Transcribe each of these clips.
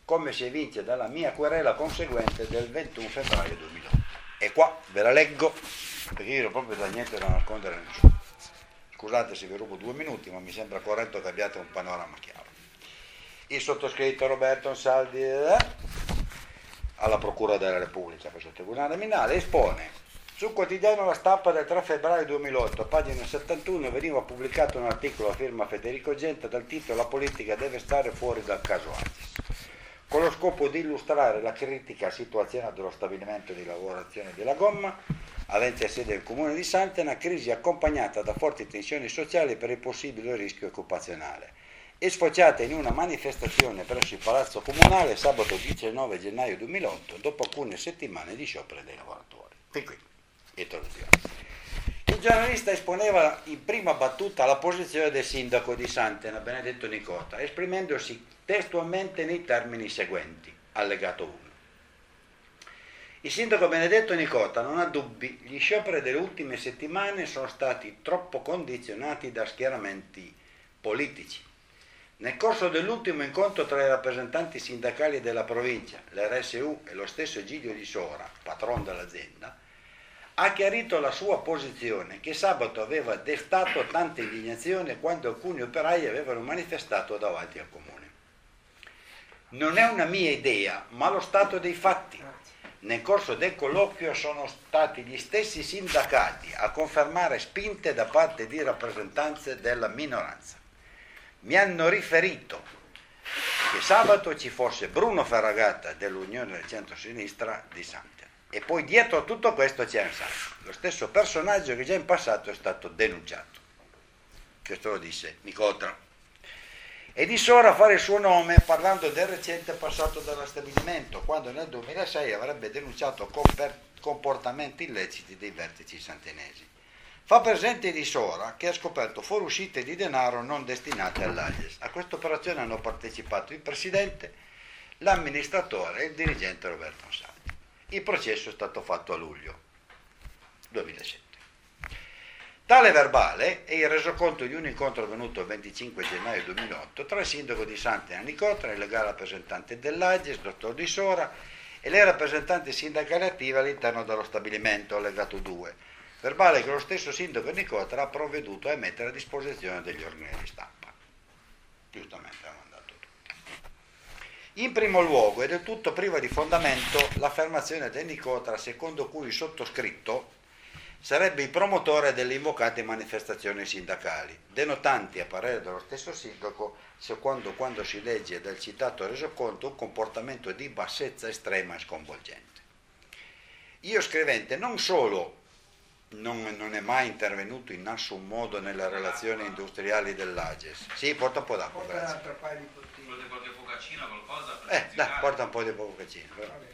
come si evince dalla mia querela conseguente del 21 febbraio 2008. E qua ve la leggo, perché io non ho proprio da niente da nascondere a nessuno. Scusate se vi rubo 2 minuti, ma mi sembra corretto che abbiate un panorama chiaro. Il sottoscritto Roberto Ansaldi alla Procura della Repubblica presso il Tribunale Minale espone: sul quotidiano La Stampa del 3 febbraio 2008, pagina 71, veniva pubblicato un articolo a firma Federico Genta dal titolo "La politica deve stare fuori dal caso Agis", con lo scopo di illustrare la critica situazione dello stabilimento di lavorazione della gomma, avente sede nel comune di Santena, crisi accompagnata da forti tensioni sociali per il possibile rischio occupazionale, e sfociata in una manifestazione presso il Palazzo Comunale sabato 19 gennaio 2008, dopo alcune settimane di sciopero dei lavoratori. Fin qui, introduzione. Il giornalista esponeva in prima battuta la posizione del sindaco di Santena, Benedetto Nicota, esprimendosi testualmente nei termini seguenti, allegato 1. Il sindaco Benedetto Nicota non ha dubbi, gli scioperi delle ultime settimane sono stati troppo condizionati da schieramenti politici. Nel corso dell'ultimo incontro tra i rappresentanti sindacali della provincia, l'RSU e lo stesso Egidio Di Sora, patron dell'azienda, ha chiarito la sua posizione, che sabato aveva destato tanta indignazione quando alcuni operai avevano manifestato davanti al comune. Non è una mia idea, ma lo stato dei fatti. Nel corso del colloquio sono stati gli stessi sindacati a confermare spinte da parte di rappresentanze della minoranza. Mi hanno riferito che sabato ci fosse Bruno Ferragata dell'Unione del Centro-Sinistra di Santena. E poi dietro a tutto questo c'è Ansaldi, lo stesso personaggio che già in passato è stato denunciato. Questo lo disse Nicota. E Di Sora a fare il suo nome parlando del recente passato dello stabilimento, quando nel 2006 avrebbe denunciato comportamenti illeciti dei vertici santenesi. Fa presente Di Sora che ha scoperto fuoriuscite di denaro non destinate all'Agis. A questa operazione hanno partecipato il presidente, l'amministratore e il dirigente Roberto Ansaldi. Il processo è stato fatto a luglio 2007. Tale verbale è il resoconto di un incontro avvenuto il 25 gennaio 2008 tra il sindaco di Santena Nicota, il legale rappresentante dell'Agis, dottor Di Sora, e le rappresentanti sindacali attive all'interno dello stabilimento, allegato 2, verbale che lo stesso sindaco Nicota ha provveduto a mettere a disposizione degli organi di stampa. Giustamente ha mandato tutto. In primo luogo è del tutto priva di fondamento l'affermazione del Nicota secondo cui il sottoscritto sarebbe il promotore delle invocate manifestazioni sindacali, denotanti a parere dello stesso sindaco, secondo quando si legge del citato resoconto, un comportamento di bassezza estrema e sconvolgente. Io scrivente non solo non è mai intervenuto in nessun modo nelle relazioni industriali dell'Agis. Sì, porta un po' d'acqua, grazie. Volete qualche focaccino, qualcosa? Dai, porta un po' di focaccino.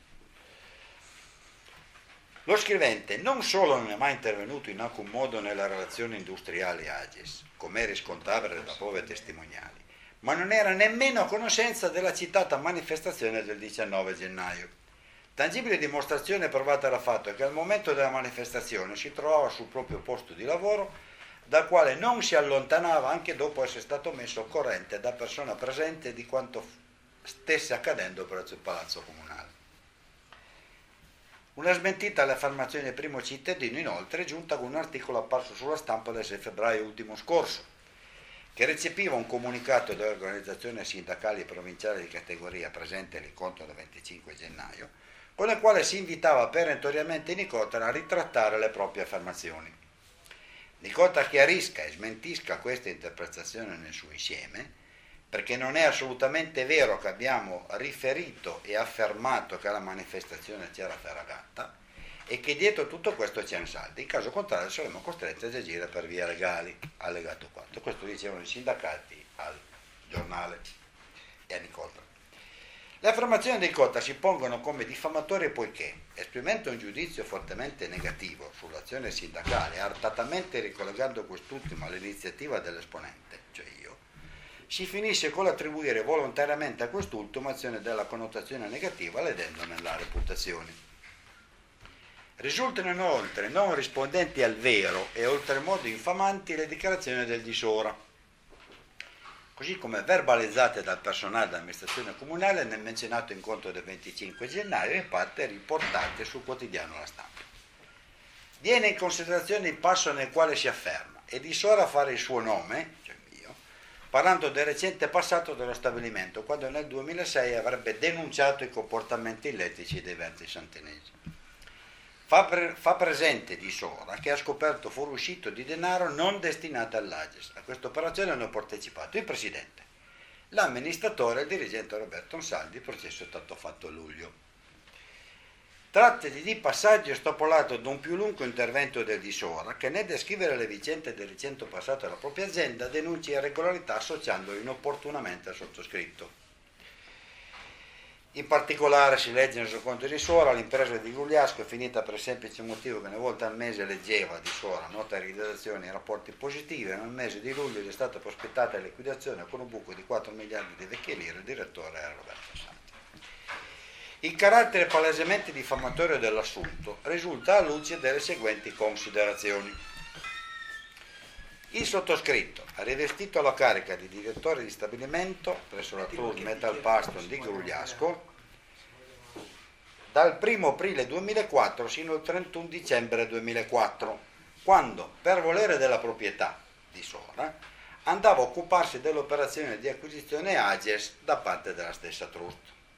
Lo scrivente non solo non è mai intervenuto in alcun modo nelle relazioni industriali Agis, come è riscontrabile da prove testimoniali, ma non era nemmeno a conoscenza della citata manifestazione del 19 gennaio. Tangibile dimostrazione provata dal fatto che al momento della manifestazione si trovava sul proprio posto di lavoro, dal quale non si allontanava anche dopo essere stato messo al corrente da persona presente di quanto stesse accadendo presso il Palazzo Comunale. Una smentita alle affermazioni del primo cittadino, inoltre, è giunta con un articolo apparso sulla Stampa del 6 febbraio ultimo scorso, che recepiva un comunicato delle organizzazioni sindacali provinciali di categoria presente all'incontro del 25 gennaio, con il quale si invitava perentoriamente Nicota a ritrattare le proprie affermazioni. Nicota chiarisca e smentisca questa interpretazione nel suo insieme, perché non è assolutamente vero che abbiamo riferito e affermato che alla manifestazione c'era Ferragata e che dietro tutto questo c'è Ansaldi. In caso contrario saremo costretti ad agire per vie legali, allegato 4. Questo dicevano i sindacati al giornale e a Nicota. Le affermazioni di Nicota si pongono come diffamatorie poiché, esprimendo un giudizio fortemente negativo sull'azione sindacale, artatamente ricollegando quest'ultimo all'iniziativa dell'esponente, cioè io, si finisce con l'attribuire volontariamente a quest'ultimo azione della connotazione negativa, ledendone la reputazione. Risultano inoltre non rispondenti al vero e oltremodo infamanti le dichiarazioni del Di Sora, così come verbalizzate dal personale dell'amministrazione comunale nel menzionato incontro del 25 gennaio e in parte riportate sul quotidiano La Stampa. Viene in considerazione il passo nel quale si afferma e di Sora fare il suo nome, cioè mio, parlando del recente passato dello stabilimento, quando nel 2006 avrebbe denunciato i comportamenti illeciti dei vertici santenesi. Fa presente di Sora che ha scoperto fuoriuscito di denaro non destinato all'Agis. A questa operazione hanno partecipato il presidente, l'amministratore e il dirigente Roberto Ansaldi. Il processo è stato fatto a luglio. Trattasi di passaggio estapolato da un più lungo intervento del di Sora che nel descrivere le vicende del recente passato della propria azienda denuncia irregolarità associandolo inopportunamente al sottoscritto. In particolare si legge nel resoconto di Sora: l'impresa di Grugliasco è finita per il semplice motivo che una volta al mese leggeva di Sora nota di redazione e rapporti positivi, e nel mese di luglio gli è stata prospettata la liquidazione con un buco di 4 miliardi di vecchie lire. Il direttore era Roberto Santi. Il carattere palesemente diffamatorio dell'assunto risulta alla luce delle seguenti considerazioni. Il sottoscritto ha rivestito la carica di direttore di stabilimento presso la Trus Metalpaston di Grugliasco dal 1 aprile 2004 sino al 31 dicembre 2004, quando, per volere della proprietà di Sora, andava a occuparsi dell'operazione di acquisizione Ages da parte della stessa Trust.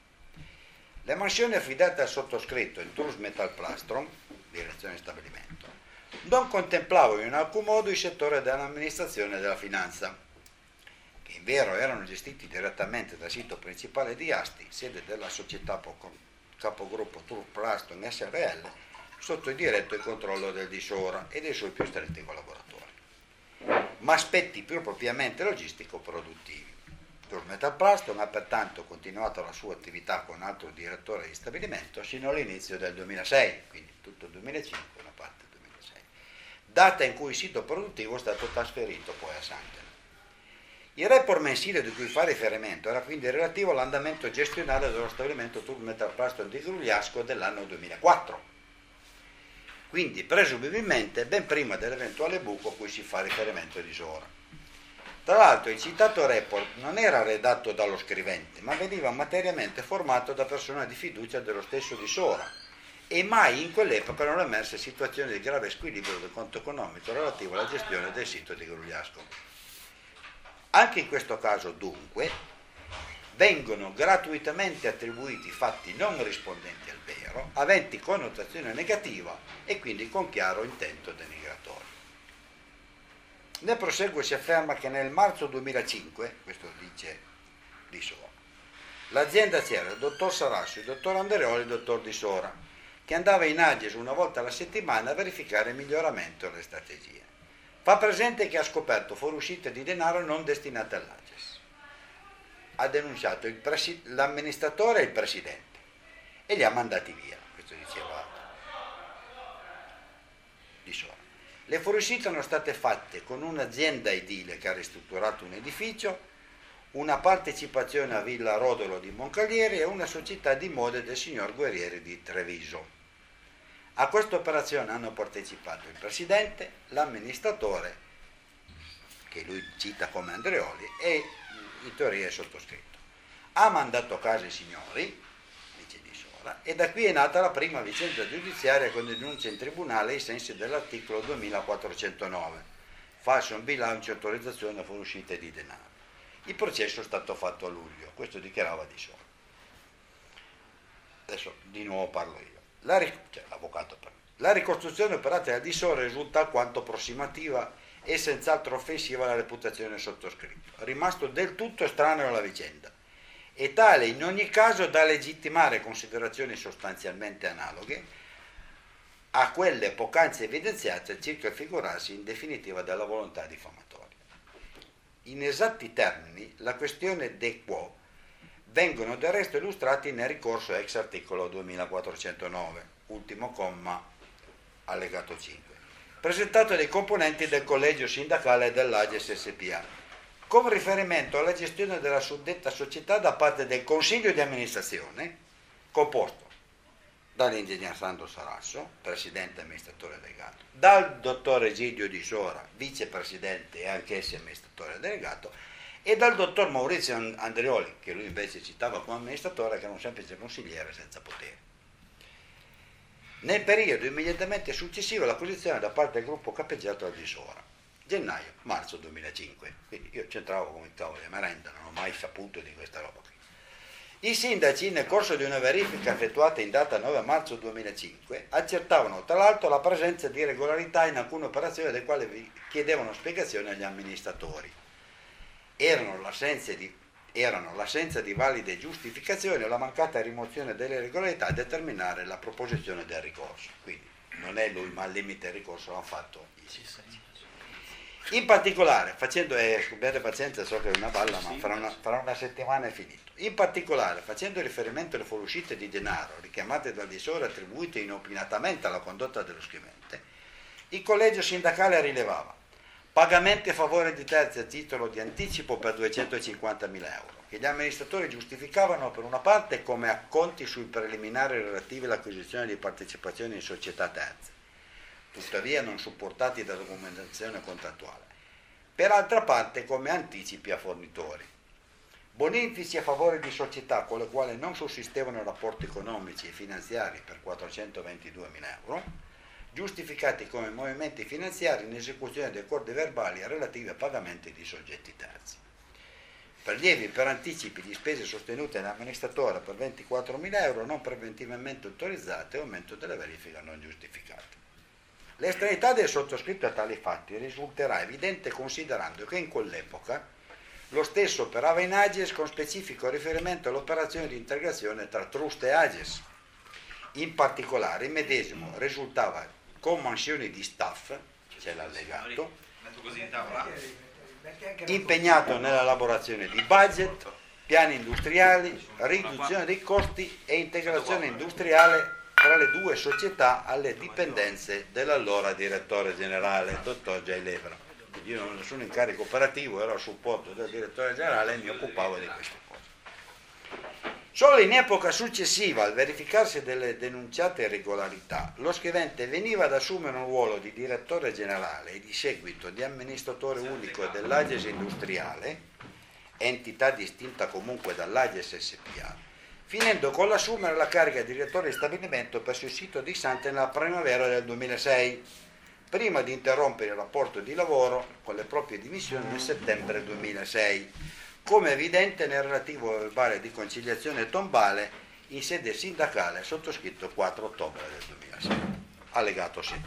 Le mansioni affidate al sottoscritto in Trus Metalplastron, direzione di stabilimento, non contemplavano in alcun modo il settore dell'amministrazione e della finanza, che in vero erano gestiti direttamente dal sito principale di Asti, sede della società capogruppo Turplaston SRL, sotto il diretto controllo del di Sora e dei suoi più stretti collaboratori, ma aspetti più propriamente logistico-produttivi. Turmetalplaston ha pertanto continuato la sua attività con altro direttore di stabilimento sino all'inizio del 2006, quindi tutto il 2005, una parte del 2006, data in cui il sito produttivo è stato trasferito poi a Santena. Il report mensile di cui fa riferimento era quindi relativo all'andamento gestionale dello stabilimento Turmetalplaston di Grugliasco dell'anno 2004, quindi presumibilmente ben prima dell'eventuale buco a cui si fa riferimento di Sora. Tra l'altro il citato report non era redatto dallo scrivente, ma veniva materialmente formato da persone di fiducia dello stesso di Sora, e mai in quell'epoca non emerse situazioni di grave squilibrio del conto economico relativo alla gestione del sito di Grugliasco. Anche in questo caso, dunque, vengono gratuitamente attribuiti fatti non rispondenti al vero, aventi connotazione negativa e quindi con chiaro intento denigratorio. Nel proseguo si afferma che nel marzo 2005, questo dice Di Sora, l'azienda c'era il dottor Sarasso, il dottor Andreoli e il dottor Di Sora, che andava in Ages una volta alla settimana a verificare il miglioramento delle strategie. Fa presente che ha scoperto fuoriuscite di denaro non destinate all'Ages. Ha denunciato l'amministratore e il presidente e li ha mandati via, questo diceva Di Sora. Le fuoriuscite sono state fatte con un'azienda edile che ha ristrutturato un edificio, una partecipazione a Villa Rodolo di Moncalieri e una società di mode del signor Guerrieri di Treviso. A questa operazione hanno partecipato il presidente, l'amministratore, che lui cita come Andreoli, e in teoria il sottoscritto. Ha mandato a casa i signori, dice Di Sora, e da qui è nata la prima vicenda giudiziaria con denuncia in tribunale ai sensi dell'articolo 2409, falso in bilancio e autorizzazione a fuoriuscite di denaro. Il processo è stato fatto a luglio, questo dichiarava Di Sora. Adesso di nuovo parlo io. L'avvocato parla. La ricostruzione operata da Di Sora risulta alquanto approssimativa e senz'altro offensiva alla reputazione del sottoscritto, rimasto del tutto estraneo alla vicenda, e tale in ogni caso da legittimare considerazioni sostanzialmente analoghe a quelle poc'anzi evidenziate circa il figurarsi in definitiva della volontà diffamatoria. In esatti termini, la questione de quo vengono del resto illustrati nel ricorso ex articolo 2409, ultimo comma, allegato 5, presentato dai componenti del collegio sindacale dell'Ages SpA, con riferimento alla gestione della suddetta società da parte del consiglio di amministrazione, composto dall'ingegner Sandro Sarasso, presidente e amministratore delegato, dal dottor Egidio Di Sora, vicepresidente e anch'esso amministratore delegato, e dal dottor Maurizio Andreoli, che lui invece citava come amministratore, che era un semplice consigliere senza poteri. Nel periodo immediatamente successivo all'acquisizione da parte del gruppo capeggiato da Disora, gennaio-marzo 2005, quindi io c'entravo come il tavolo di merenda, non ho mai saputo di questa roba qui. I sindaci, nel corso di una verifica effettuata in data 9 marzo 2005, accertavano tra l'altro la presenza di irregolarità in alcune operazioni delle quali chiedevano spiegazioni agli amministratori. Erano l'assenza di valide giustificazioni o la mancata rimozione delle irregolarità a determinare la proposizione del ricorso. Quindi non è lui, ma al limite il ricorso l'hanno fatto i sindaci. In particolare, abbiate pazienza, so che è una balla, ma fra una settimana è finito. In particolare, facendo riferimento alle fuoriuscite di denaro richiamate dal Disora attribuite inopinatamente alla condotta dello scrivente, il collegio sindacale rilevava pagamenti a favore di terzi a titolo di anticipo per 250.000 euro, che gli amministratori giustificavano per una parte come acconti sui preliminari relativi all'acquisizione di partecipazioni in società terze, tuttavia non supportati da documentazione contrattuale, per altra parte come anticipi a fornitori. Bonifici a favore di società con le quali non sussistevano rapporti economici e finanziari per 422.000 euro, giustificati come movimenti finanziari in esecuzione di accordi verbali relativi a pagamenti di soggetti terzi. Prelievi per anticipi di spese sostenute dall'amministratore per 24.000 euro non preventivamente autorizzate e aumento della verifica non giustificata. L'estraneità del sottoscritto a tali fatti risulterà evidente considerando che in quell'epoca lo stesso operava in Ages con specifico riferimento all'operazione di integrazione tra Trust e Ages. In particolare il medesimo risultava con mansioni di staff, c'è l'allegato, impegnato nell'elaborazione di budget, piani industriali, riduzione dei costi e integrazione industriale tra le due società alle dipendenze dell'allora direttore generale, dottor J. Levra. Io non ho nessun incarico operativo, ero a supporto del direttore generale e mi occupavo di queste cose. Solo in epoca successiva al verificarsi delle denunciate irregolarità, lo scrivente veniva ad assumere un ruolo di direttore generale e di seguito di amministratore unico dell'Ages industriale, entità distinta comunque dall'Ages SPA, finendo con l'assumere la carica di direttore di stabilimento presso il sito di Sante nella primavera del 2006, prima di interrompere il rapporto di lavoro con le proprie dimissioni nel settembre 2006, come evidente nel relativo verbale di conciliazione tombale in sede sindacale sottoscritto il 4 ottobre del 2006. Allegato 7.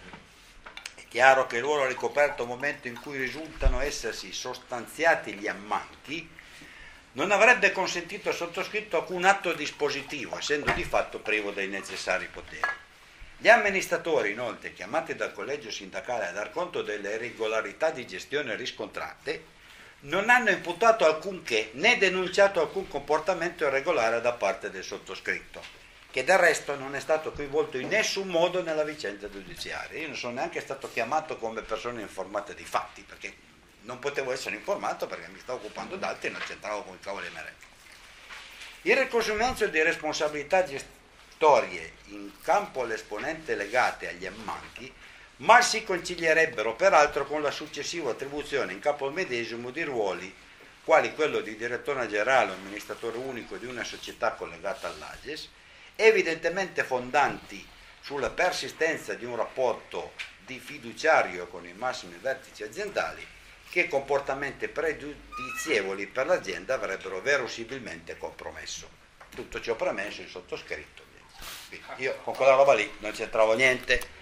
È chiaro che il ruolo ricoperto al momento in cui risultano essersi sostanziati gli ammanchi non avrebbe consentito al sottoscritto alcun atto dispositivo, essendo di fatto privo dei necessari poteri. Gli amministratori, inoltre, chiamati dal collegio sindacale a dar conto delle irregolarità di gestione riscontrate, non hanno imputato alcunché né denunciato alcun comportamento irregolare da parte del sottoscritto, che del resto non è stato coinvolto in nessun modo nella vicenda giudiziaria. Io non sono neanche stato chiamato come persona informata dei fatti, perché non potevo essere informato perché mi stavo occupando d'altri e non c'entravo con il cavolo di merenda. Il riconoscimento di responsabilità storie in campo all'esponente legate agli ammanchi, ma si concilierebbero peraltro con la successiva attribuzione in capo al medesimo di ruoli quali quello di direttore generale o amministratore unico di una società collegata all'Ages, evidentemente fondanti sulla persistenza di un rapporto di fiduciario con i massimi vertici aziendali che comportamenti pregiudizievoli per l'azienda avrebbero verosimilmente compromesso. Tutto ciò premesso, il sottoscritto. Io con quella roba lì non c'entravo niente.